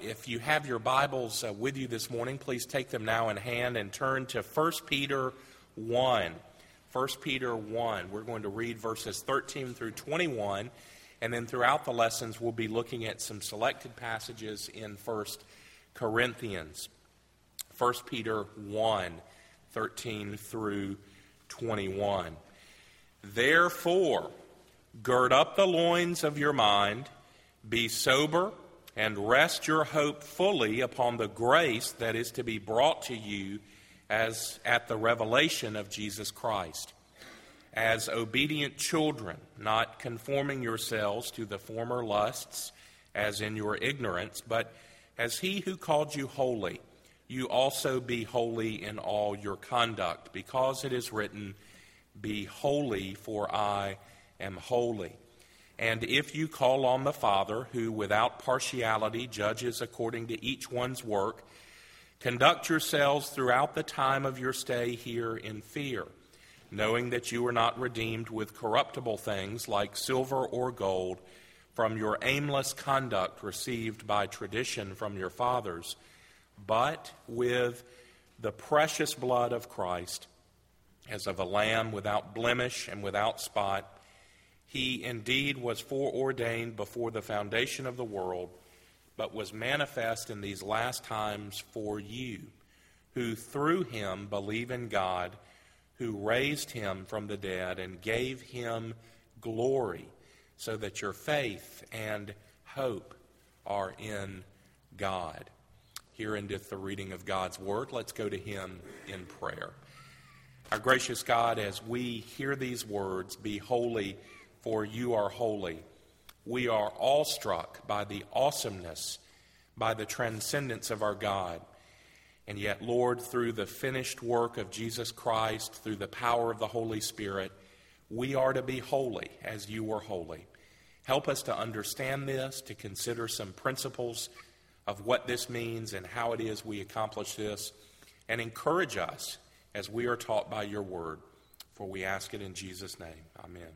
if you have your Bibles with you this morning, please take them now in hand and turn to 1 Peter 1. 1 Peter 1. We're going to read verses 13 through 21, and then throughout the lessons we'll be looking at some selected passages in 1 Corinthians. 1 Peter 1, 13 through 21. Therefore, gird up the loins of your mind, be sober, and rest your hope fully upon the grace that is to be brought to you as at the revelation of Jesus Christ. As obedient children, not conforming yourselves to the former lusts, as in your ignorance, but as he who called you holy, you also be holy in all your conduct, because it is written, Be holy, for I am holy. And if you call on the Father, who without partiality judges according to each one's work, conduct yourselves throughout the time of your stay here in fear, knowing that you are not redeemed with corruptible things like silver or gold from your aimless conduct received by tradition from your fathers, but with the precious blood of Christ, as of a lamb without blemish and without spot. He indeed was foreordained before the foundation of the world, but was manifest in these last times for you, who through him believe in God, who raised him from the dead and gave him glory, so that your faith and hope are in God. Here endeth the reading of God's word. Let's go to him in prayer. Our gracious God, as we hear these words, be holy, for you are holy, we are awestruck by the awesomeness, by the transcendence of our God. And yet, Lord, through the finished work of Jesus Christ, through the power of the Holy Spirit, we are to be holy as you were holy. Help us to understand this, to consider some principles of what this means and how it is we accomplish this, and encourage us as we are taught by your word. For we ask it in Jesus' name. Amen.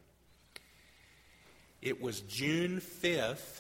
It was June 5th,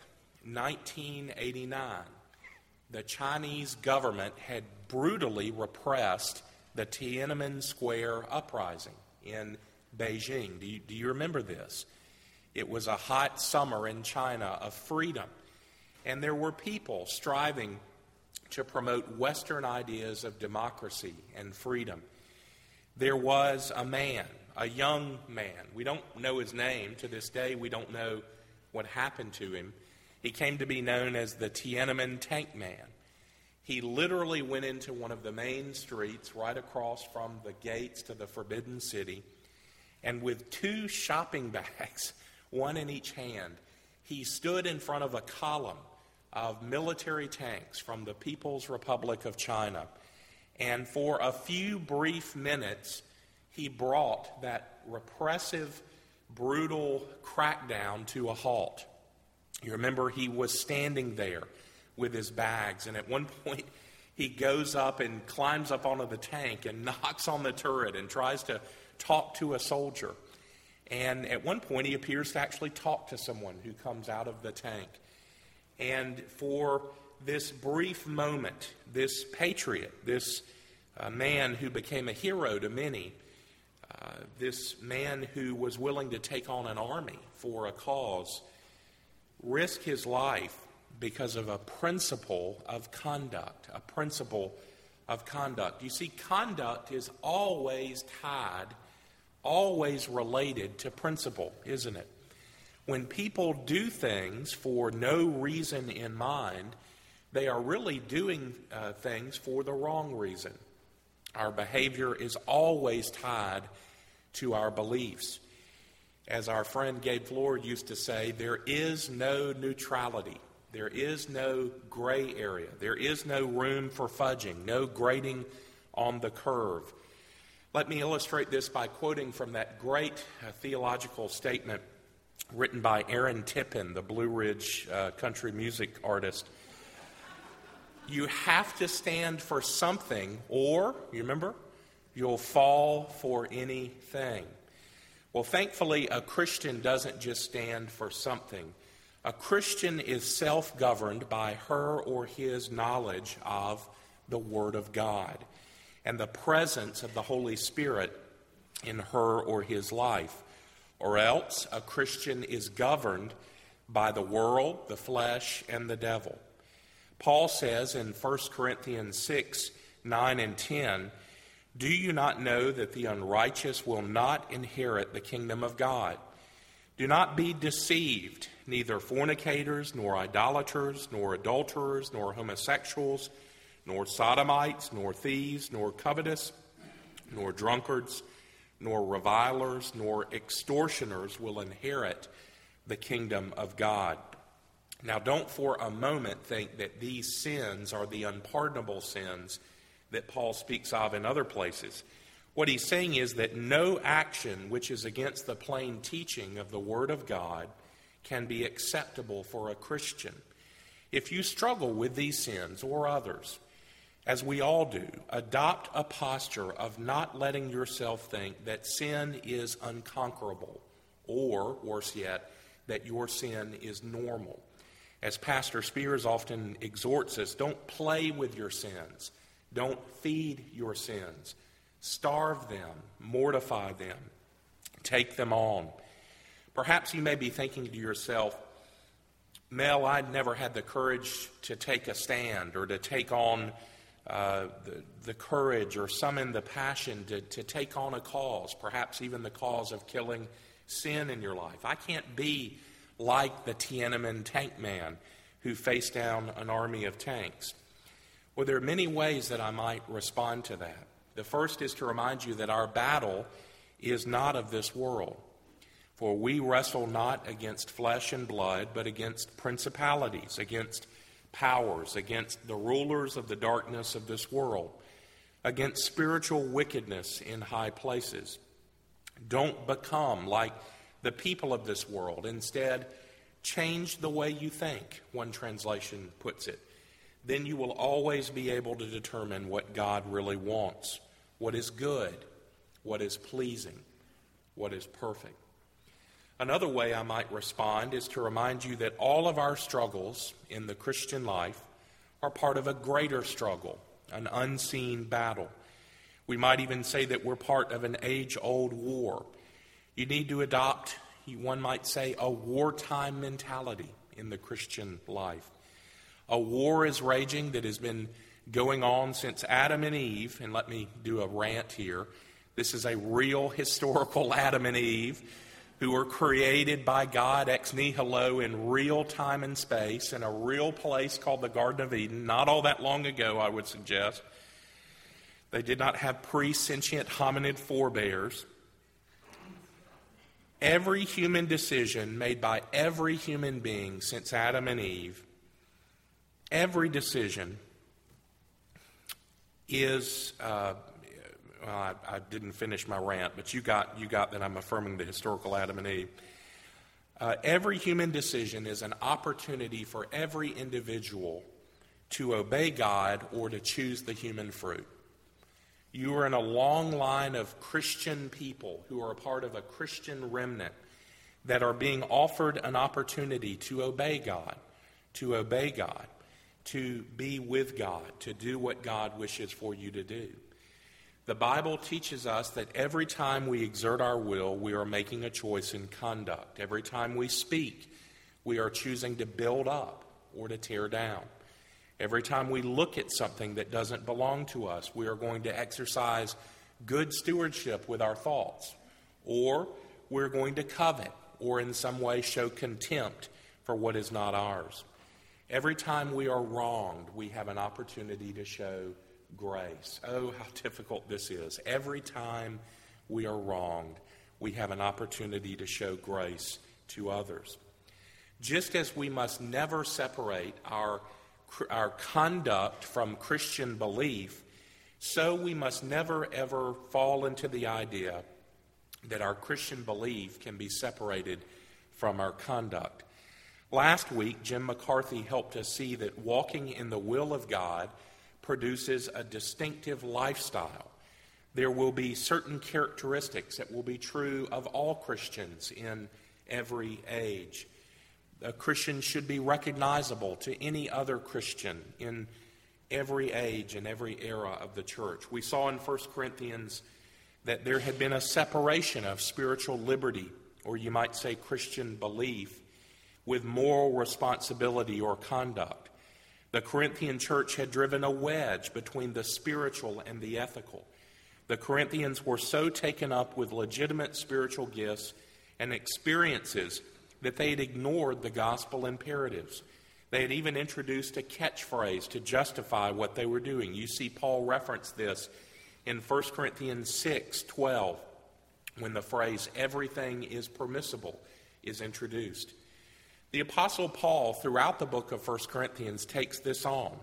1989. The Chinese government had brutally repressed the Tiananmen Square uprising in Beijing. Do you remember this? It was a hot summer in China of freedom, and there were people striving to promote Western ideas of democracy and freedom. There was a man, a young man. We don't know his name. To this day, we don't know what happened to him. He came to be known as the Tiananmen Tank Man. He literally went into one of the main streets right across from the gates to the Forbidden City, and with two shopping bags, one in each hand, he stood in front of a column of military tanks from the People's Republic of China. And for a few brief minutes, he brought that repressive, brutal crackdown to a halt. You remember he was standing there with his bags, and at one point he goes up and climbs up onto the tank and knocks on the turret and tries to talk to a soldier. And at one point he appears to actually talk to someone who comes out of the tank. And for this brief moment, this patriot, this man who became a hero to many, this man who was willing to take on an army for a cause, risk his life because of a principle of conduct, a principle of conduct. You see, conduct is always tied, always related to principle, isn't it? When people do things for no reason in mind, they are really doing things for the wrong reason. Our behavior is always tied to our beliefs. As our friend Gabe Floyd used to say, there is no neutrality. There is no gray area. There is no room for fudging, no grading on the curve. Let me illustrate this by quoting from that great theological statement written by Aaron Tippin, the Blue Ridge country music artist. You have to stand for something, or, you remember, you'll fall for anything. Well, thankfully, a Christian doesn't just stand for something. A Christian is self-governed by her or his knowledge of the Word of God and the presence of the Holy Spirit in her or his life. Or else, a Christian is governed by the world, the flesh, and the devil. Paul says in 1 Corinthians 6, 9 and 10, "Do you not know that the unrighteous will not inherit the kingdom of God? Do not be deceived, neither fornicators, nor idolaters, nor adulterers, nor homosexuals, nor sodomites, nor thieves, nor covetous, nor drunkards, nor revilers, nor extortioners will inherit the kingdom of God." Now, don't for a moment think that these sins are the unpardonable sins that Paul speaks of in other places. What he's saying is that no action which is against the plain teaching of the Word of God can be acceptable for a Christian. If you struggle with these sins or others, as we all do, adopt a posture of not letting yourself think that sin is unconquerable, or, worse yet, that your sin is normal. As Pastor Spears often exhorts us, don't play with your sins. Don't feed your sins. Starve them, mortify them, take them on. Perhaps you may be thinking to yourself, Mel, I'd never had the courage to take a stand or to take on the courage or summon the passion to take on a cause, perhaps even the cause of killing sin in your life. I can't be like the Tiananmen tank man who faced down an army of tanks. Well, there are many ways that I might respond to that. The first is to remind you that our battle is not of this world. For we wrestle not against flesh and blood, but against principalities, against powers, against the rulers of the darkness of this world, against spiritual wickedness in high places. Don't become like the people of this world. Instead, change the way you think, one translation puts it. Then you will always be able to determine what God really wants, what is good, what is pleasing, what is perfect. Another way I might respond is to remind you that all of our struggles in the Christian life are part of a greater struggle, an unseen battle. We might even say that we're part of an age-old war. You need to adopt, one might say, a wartime mentality in the Christian life. A war is raging that has been going on since Adam and Eve, and let me do a rant here. This is a real historical Adam and Eve who were created by God ex nihilo in real time and space in a real place called the Garden of Eden, not all that long ago, I would suggest. They did not have pre-sentient hominid forebears. Every human decision made by every human being since Adam and Eve, every decision is, I didn't finish my rant, but you got that I'm affirming the historical Adam and Eve. Every human decision is an opportunity for every individual to obey God or to choose the human fruit. You are in a long line of Christian people who are a part of a Christian remnant that are being offered an opportunity to obey God, to be with God, to do what God wishes for you to do. The Bible teaches us that every time we exert our will, we are making a choice in conduct. Every time we speak, we are choosing to build up or to tear down. Every time we look at something that doesn't belong to us, we are going to exercise good stewardship with our thoughts. Or we're going to covet or in some way show contempt for what is not ours. Every time we are wronged, we have an opportunity to show grace. Oh, how difficult this is. Every time we are wronged, we have an opportunity to show grace to others. Just as we must never separate our conduct from Christian belief, so we must never ever fall into the idea that our Christian belief can be separated from our conduct. Last week, Jim McCarthy helped us see that walking in the will of God produces a distinctive lifestyle. There will be certain characteristics that will be true of all Christians in every age. A Christian should be recognizable to any other Christian in every age and every era of the church. We saw in 1 Corinthians that there had been a separation of spiritual liberty, or you might say Christian belief, with moral responsibility or conduct. The Corinthian church had driven a wedge between the spiritual and the ethical. The Corinthians were so taken up with legitimate spiritual gifts and experiences that they had ignored the gospel imperatives. They had even introduced a catchphrase to justify what they were doing. You see Paul reference this in 1 Corinthians 6:12, when the phrase, "everything is permissible," is introduced. The Apostle Paul, throughout the book of 1 Corinthians, takes this on.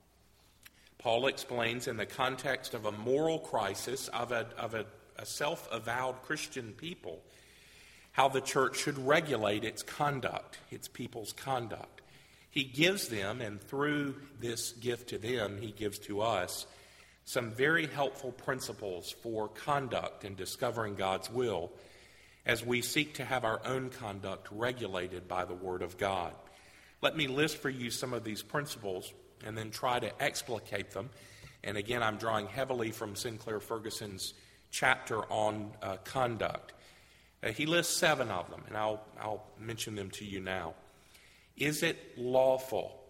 Paul explains in the context of a moral crisis of a self-avowed Christian people, how the church should regulate its conduct, its people's conduct. He gives them, and through this gift to them, he gives to us some very helpful principles for conduct and discovering God's will as we seek to have our own conduct regulated by the Word of God. Let me list for you some of these principles and then try to explicate them. And again, I'm drawing heavily from Sinclair Ferguson's chapter on conduct. He lists 7 of them, and I'll mention them to you now. Is it lawful?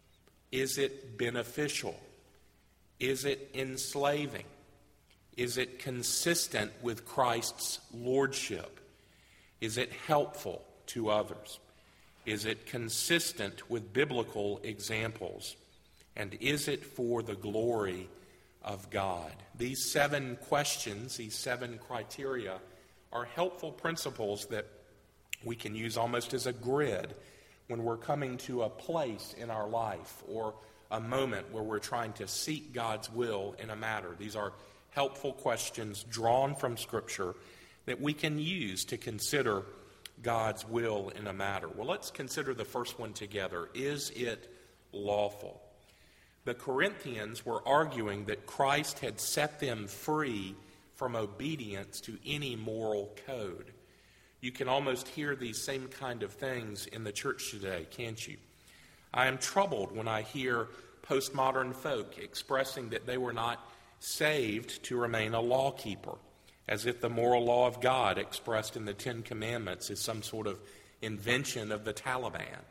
Is it beneficial? Is it enslaving? Is it consistent with Christ's lordship? Is it helpful to others? Is it consistent with biblical examples? And is it for the glory of God? These 7 questions, these 7 criteria, are helpful principles that we can use almost as a grid when we're coming to a place in our life or a moment where we're trying to seek God's will in a matter. These are helpful questions drawn from Scripture that we can use to consider God's will in a matter. Well, let's consider the first one together. Is it lawful? The Corinthians were arguing that Christ had set them free from obedience to any moral code. You can almost hear these same kind of things in the church today, can't you? I am troubled when I hear postmodern folk expressing that they were not saved to remain a law-keeper, as if the moral law of God expressed in the 10 Commandments is some sort of invention of the Taliban.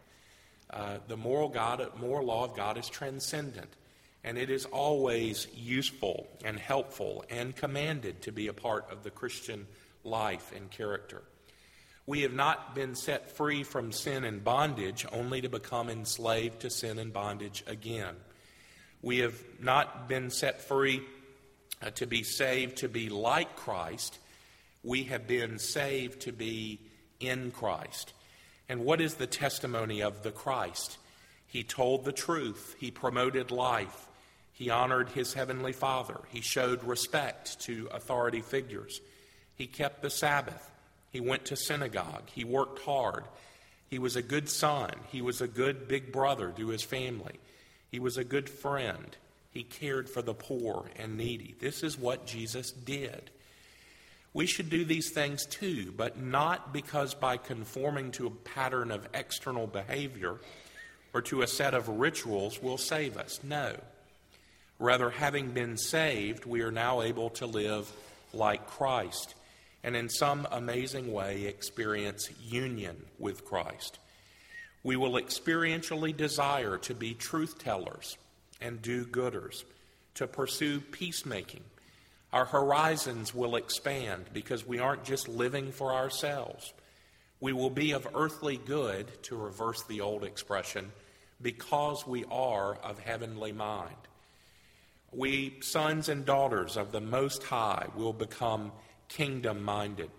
The moral law of God is transcendent, and it is always useful and helpful and commanded to be a part of the Christian life and character. We have not been set free from sin and bondage only to become enslaved to sin and bondage again. We have not been set free to be saved to be like Christ. We have been saved to be in Christ. And what is the testimony of the Christ? He told the truth. He promoted life. He honored his heavenly Father. He showed respect to authority figures. He kept the Sabbath. He went to synagogue. He worked hard. He was a good son. He was a good big brother to his family. He was a good friend. He cared for the poor and needy. This is what Jesus did. We should do these things too, but not because by conforming to a pattern of external behavior or to a set of rituals will save us. No. Rather, having been saved, we are now able to live like Christ and in some amazing way experience union with Christ. We will experientially desire to be truth-tellers and do-gooders, to pursue peacemaking. Our horizons will expand because we aren't just living for ourselves. We will be of earthly good, to reverse the old expression, because we are of heavenly mind. We, sons and daughters of the Most High, will become kingdom-minded.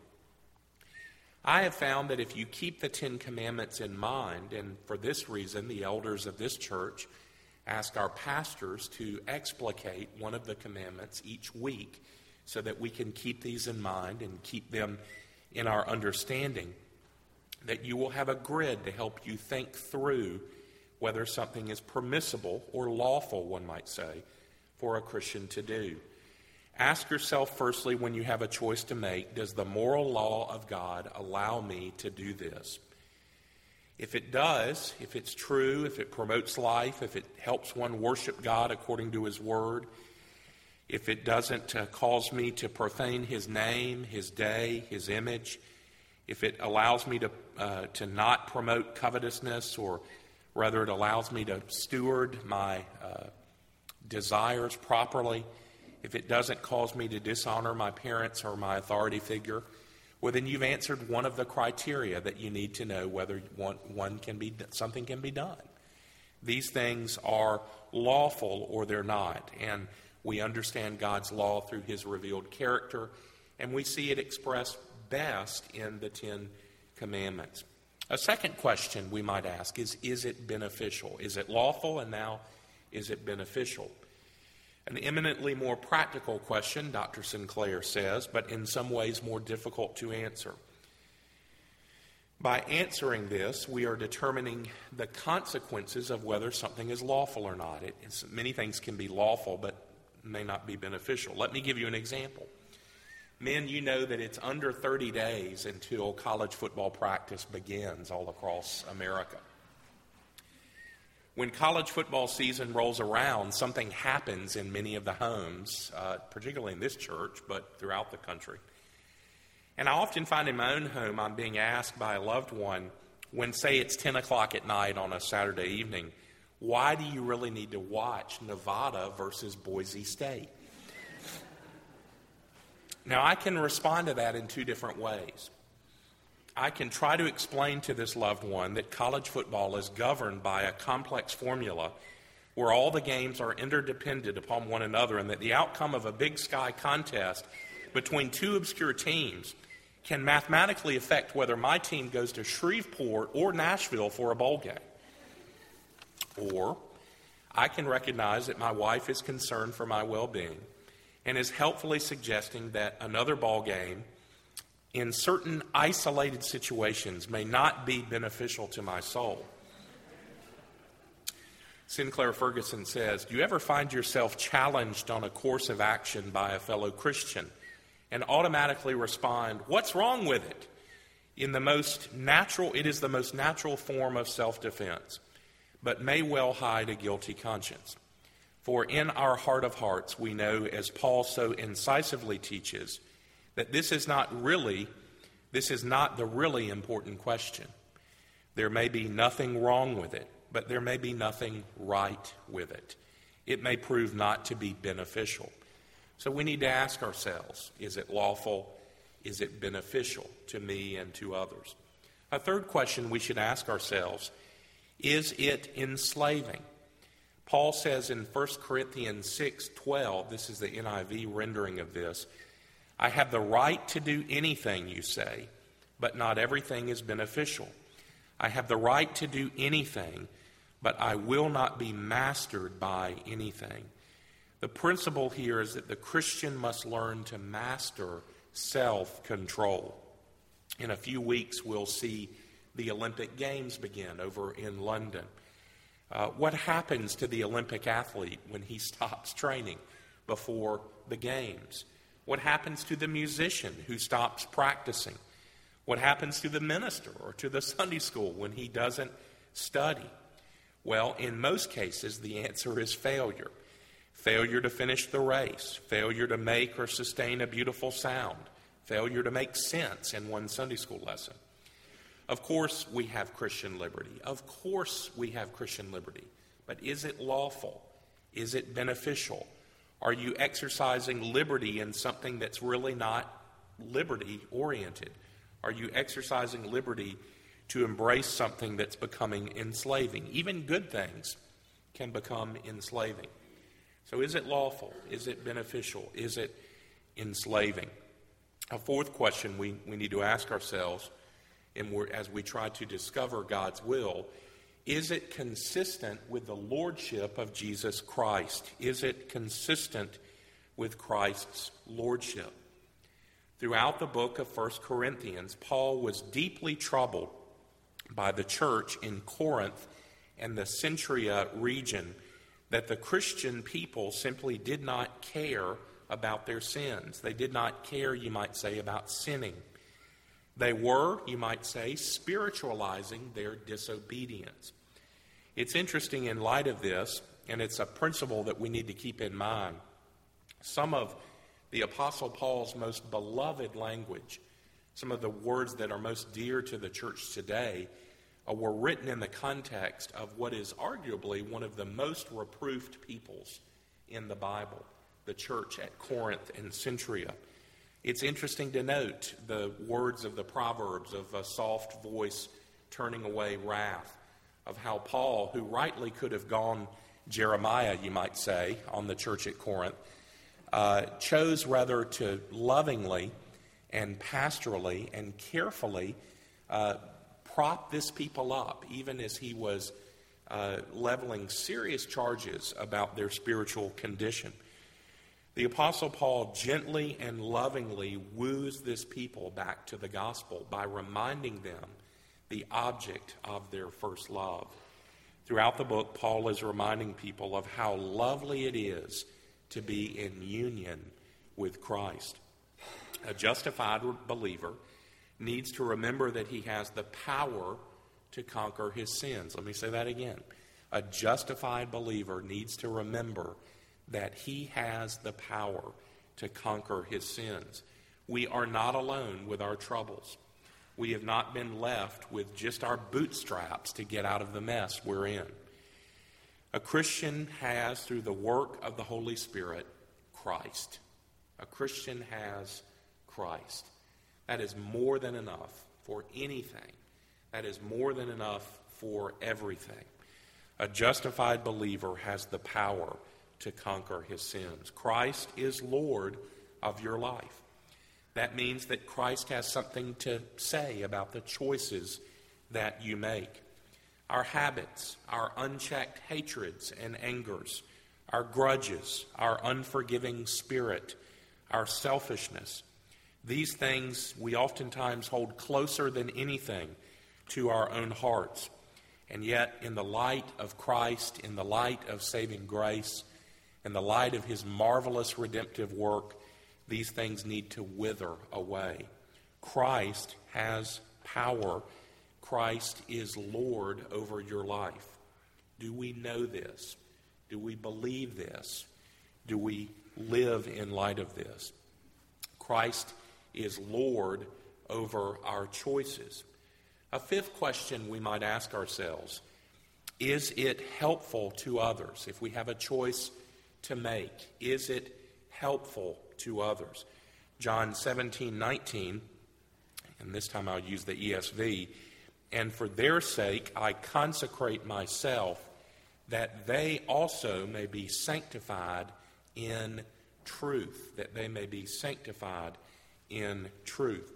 I have found that if you keep the 10 Commandments in mind, and for this reason the elders of this church ask our pastors to explicate one of the commandments each week so that we can keep these in mind and keep them in our understanding, that you will have a grid to help you think through whether something is permissible or lawful, one might say, for a Christian to do. Ask yourself firstly, when you have a choice to make, does the moral law of God allow me to do this? If it does, if it's true, if it promotes life, if it helps one worship God according to His Word, if it doesn't cause me to profane His name, His day, His image, if it allows me to not promote covetousness, or rather it allows me to steward my desires properly, if it doesn't cause me to dishonor my parents or my authority figure, well, then you've answered one of the criteria that you need to know whether something can be done. These things are lawful or they're not, and we understand God's law through His revealed character, and we see it expressed best in the Ten Commandments. A second question we might ask is it beneficial? Is it lawful, and now is it beneficial? An eminently more practical question, Dr. Sinclair says, but in some ways more difficult to answer. By answering this, we are determining the consequences of whether something is lawful or not. Many things can be lawful, but may not be beneficial. Let me give you an example. Men, you know that it's under 30 days until college football practice begins all across America. When college football season rolls around, something happens in many of the homes, particularly in this church, but throughout the country. And I often find in my own home, I'm being asked by a loved one, when, say, it's 10 o'clock at night on a Saturday evening, why do you really need to watch Nevada versus Boise State? Now, I can respond to that in two different ways. I can try to explain to this loved one that college football is governed by a complex formula where all the games are interdependent upon one another, and that the outcome of a Big Sky contest between two obscure teams can mathematically affect whether my team goes to Shreveport or Nashville for a bowl game. Or I can recognize that my wife is concerned for my well-being and is helpfully suggesting that another ball game in certain isolated situations may not be beneficial to my soul. Sinclair Ferguson says, do you ever find yourself challenged on a course of action by a fellow Christian and automatically respond, what's wrong with it? It is the most natural form of self-defense, but may well hide a guilty conscience. For in our heart of hearts, we know, as Paul so incisively teaches, that this is not the really important question. There may be nothing wrong with it, but there may be nothing right with it. It may prove not to be beneficial. So we need to ask ourselves, is it lawful? Is it beneficial to me and to others? A third question we should ask ourselves, is it enslaving? Paul says in 1 Corinthians 6:12, this is the NIV rendering of this, I have the right to do anything, you say, but not everything is beneficial. I have the right to do anything, but I will not be mastered by anything. The principle here is that the Christian must learn to master self-control. In a few weeks, we'll see the Olympic Games begin over in London. What happens to the Olympic athlete when he stops training before the Games? What happens to the musician who stops practicing? What happens to the minister or to the Sunday school when he doesn't study? Well, in most cases, the answer is failure. Failure to finish the race, failure to make or sustain a beautiful sound, failure to make sense in one Sunday school lesson. Of course, we have Christian liberty. Of course, we have Christian liberty. But is it lawful? Is it beneficial? Are you exercising liberty in something that's really not liberty-oriented? Are you exercising liberty to embrace something that's becoming enslaving? Even good things can become enslaving. So is it lawful? Is it beneficial? Is it enslaving? A fourth question we need to ask ourselves, and as we try to discover God's will, is it consistent with the lordship of Jesus Christ? Is it consistent with Christ's lordship? Throughout the book of 1 Corinthians, Paul was deeply troubled by the church in Corinth and the Centuria region that the Christian people simply did not care about their sins. They did not care, you might say, about sinning. They were, you might say, spiritualizing their disobedience. It's interesting in light of this, and it's a principle that we need to keep in mind. Some of the Apostle Paul's most beloved language, some of the words that are most dear to the church today, were written in the context of what is arguably one of the most reproved peoples in the Bible, the church at Corinth and Centuria. It's interesting to note the words of the Proverbs of a soft voice turning away wrath, of how Paul, who rightly could have gone Jeremiah, you might say, on the church at Corinth, chose rather to lovingly and pastorally and carefully prop this people up, even as he was leveling serious charges about their spiritual condition. The Apostle Paul gently and lovingly woos this people back to the gospel by reminding them the object of their first love. Throughout the book, Paul is reminding people of how lovely it is to be in union with Christ. A justified believer needs to remember that he has the power to conquer his sins. Let me say that again. A justified believer needs to remember that he has the power to conquer his sins. We are not alone with our troubles. We have not been left with just our bootstraps to get out of the mess we're in. A Christian has, through the work of the Holy Spirit, Christ. A Christian has Christ. That is more than enough for anything. That is more than enough for everything. A justified believer has the power to conquer his sins. Christ is Lord of your life. That means that Christ has something to say about the choices that you make. Our habits, our unchecked hatreds and angers, our grudges, our unforgiving spirit, our selfishness, these things we oftentimes hold closer than anything to our own hearts. And yet, in the light of Christ, in the light of saving grace, in the light of his marvelous redemptive work, these things need to wither away. Christ has power. Christ is Lord over your life. Do we know this? Do we believe this? Do we live in light of this? Christ is Lord over our choices. A fifth question we might ask ourselves: is it helpful to others? If we have a choice to make, is it helpful to others? John 17:19, and this time I'll use the ESV, and for their sake I consecrate myself, that they also may be sanctified in truth, that they may be sanctified in truth.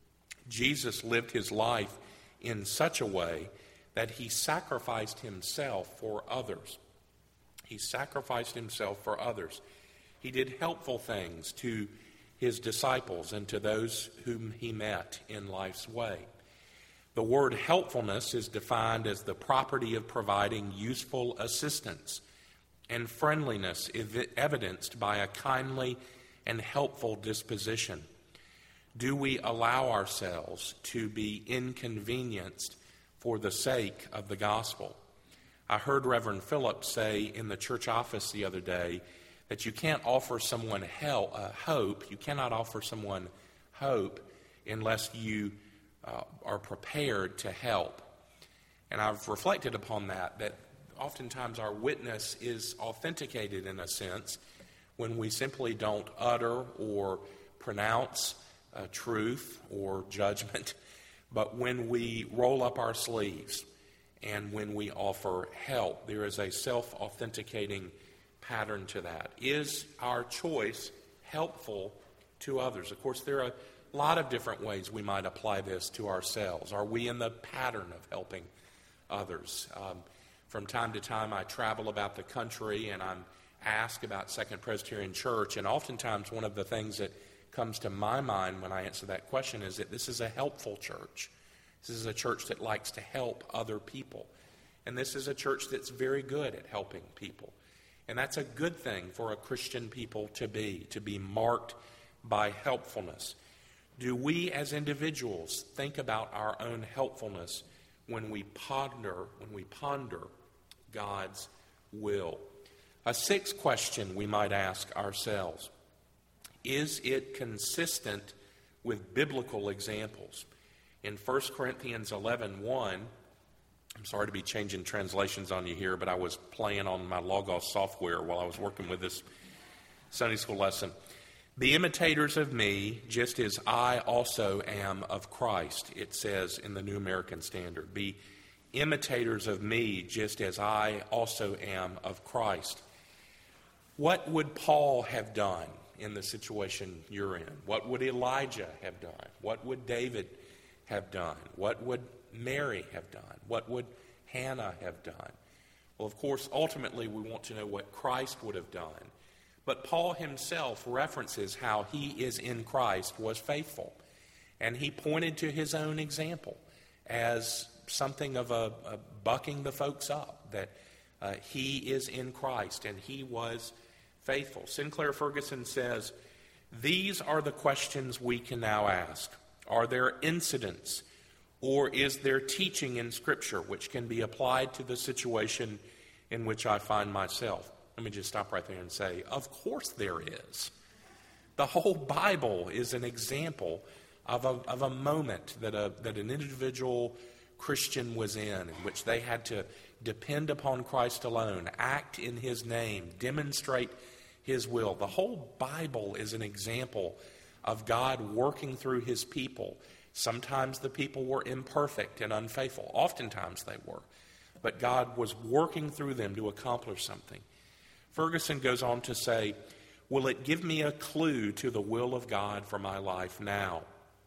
Jesus lived his life in such a way that he sacrificed himself for others. He sacrificed himself for others. He did helpful things to his disciples and to those whom he met in life's way. The word helpfulness is defined as the property of providing useful assistance, and friendliness is evidenced by a kindly and helpful disposition. Do we allow ourselves to be inconvenienced for the sake of the gospel? I heard Reverend Phillips say in the church office the other day that you can't offer someone hope. You cannot offer someone hope unless you are prepared to help. And I've reflected upon that oftentimes our witness is authenticated in a sense when we simply don't utter or pronounce truth or judgment, but when we roll up our sleeves and when we offer help. There is a self-authenticating pattern to that. Is our choice helpful to others? Of course, there are a lot of different ways we might apply this to ourselves. Are we in the pattern of helping others? From time to time, I travel about the country and I'm asked about Second Presbyterian Church, and oftentimes one of the things that comes to my mind when I answer that question is that this is a helpful church. This is a church that likes to help other people. And this is a church that's very good at helping people. And that's a good thing for a Christian people to be marked by helpfulness. Do we as individuals think about our own helpfulness when we ponder God's will? A sixth question we might ask ourselves: is it consistent with biblical examples? In 1 Corinthians 11:1, I'm sorry to be changing translations on you here, but I was playing on my Logos software while I was working with this Sunday school lesson. Be imitators of me, just as I also am of Christ, it says in the New American Standard. Be imitators of me, just as I also am of Christ. What would Paul have done in the situation you're in? What would Elijah have done? What would David have done? What would Mary have done? What would Hannah have done? Well, of course, ultimately we want to know what Christ would have done. But Paul himself references how he is in Christ was faithful. And he pointed to his own example as something of a bucking the folks up, that he is in Christ and he was faithful. Sinclair Ferguson says, these are the questions we can now ask. Are there incidents or is there teaching in Scripture which can be applied to the situation in which I find myself? Let me just stop right there and say, of course there is. The whole Bible is an example of a moment that an individual Christian was in which they had to depend upon Christ alone, act in his name, demonstrate his will. The whole Bible is an example of God working through his people. Sometimes the people were imperfect and unfaithful. Oftentimes they were. But God was working through them to accomplish something. Ferguson goes on to say, will it give me a clue to the will of God for my life now?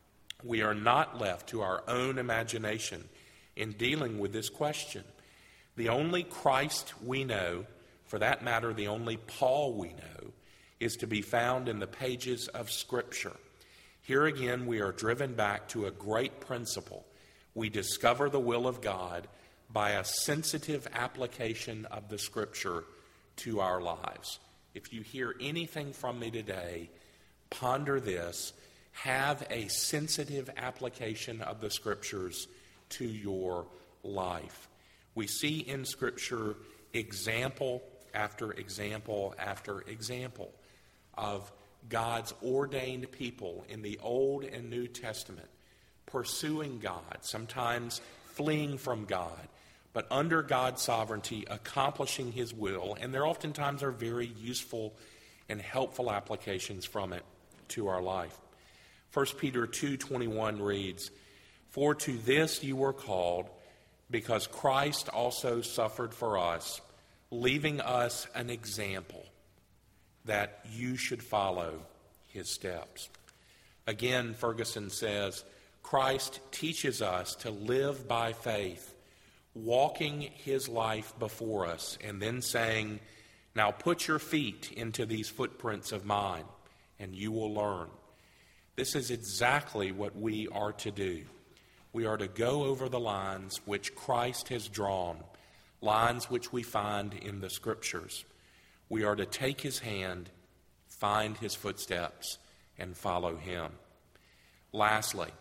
We are not left to our own imagination in dealing with this question. The only Christ we know, for that matter, the only Paul we know, is to be found in the pages of Scripture. Here again, we are driven back to a great principle. We discover the will of God by a sensitive application of the Scripture to our lives. If you hear anything from me today, ponder this. Have a sensitive application of the Scriptures to your life. We see in Scripture example after example after example of God's ordained people in the Old and New Testament pursuing God, sometimes fleeing from God, but under God's sovereignty, accomplishing his will. And there oftentimes are very useful and helpful applications from it to our life. 1 Peter 2:21 reads, for to this you were called, because Christ also suffered for us, leaving us an example that you should follow his steps. Again, Ferguson says, Christ teaches us to live by faith, walking his life before us, and then saying, now put your feet into these footprints of mine, and you will learn. This is exactly what we are to do. We are to go over the lines which Christ has drawn, lines which we find in the Scriptures. We are to take his hand, find his footsteps, and follow him. Lastly,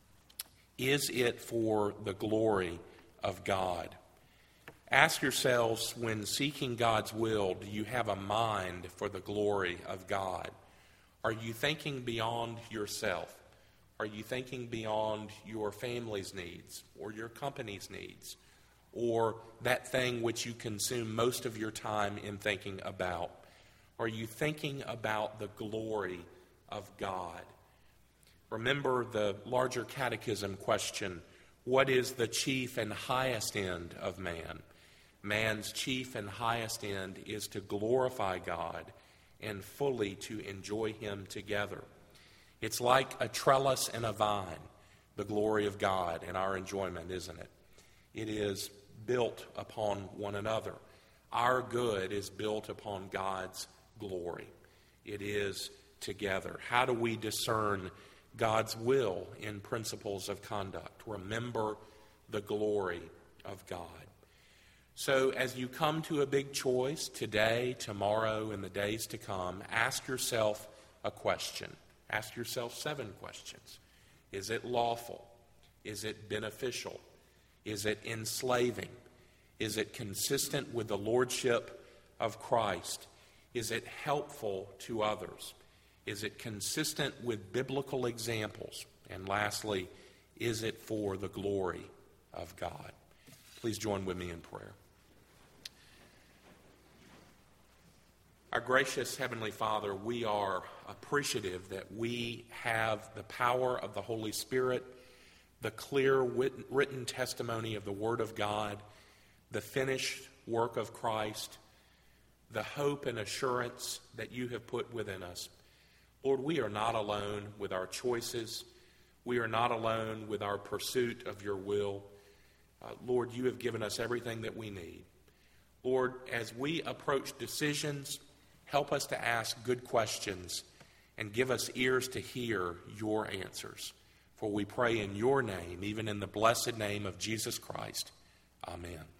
is it for the glory of God? Ask yourselves, when seeking God's will, do you have a mind for the glory of God? Are you thinking beyond yourself? Are you thinking beyond your family's needs or your company's needs or that thing which you consume most of your time in thinking about? Are you thinking about the glory of God? Remember the larger catechism question, what is the chief and highest end of man? Man's chief and highest end is to glorify God and fully to enjoy him together. It's like a trellis and a vine, the glory of God and our enjoyment, isn't it? It is built upon one another. Our good is built upon God's glory. It is together. How do we discern God's will in principles of conduct? Remember the glory of God. So as you come to a big choice today, tomorrow, and the days to come, ask yourself a question. Ask yourself 7 questions. Is it lawful? Is it beneficial? Is it enslaving? Is it consistent with the lordship of Christ? Is it helpful to others? Is it consistent with biblical examples? And lastly, is it for the glory of God? Please join with me in prayer. Our gracious Heavenly Father, we are appreciative that we have the power of the Holy Spirit, the clear written testimony of the Word of God, the finished work of Christ, the hope and assurance that you have put within us. Lord, we are not alone with our choices. We are not alone with our pursuit of your will. Lord, you have given us everything that we need. Lord, as we approach decisions, help us to ask good questions and give us ears to hear your answers. For we pray in your name, even in the blessed name of Jesus Christ. Amen.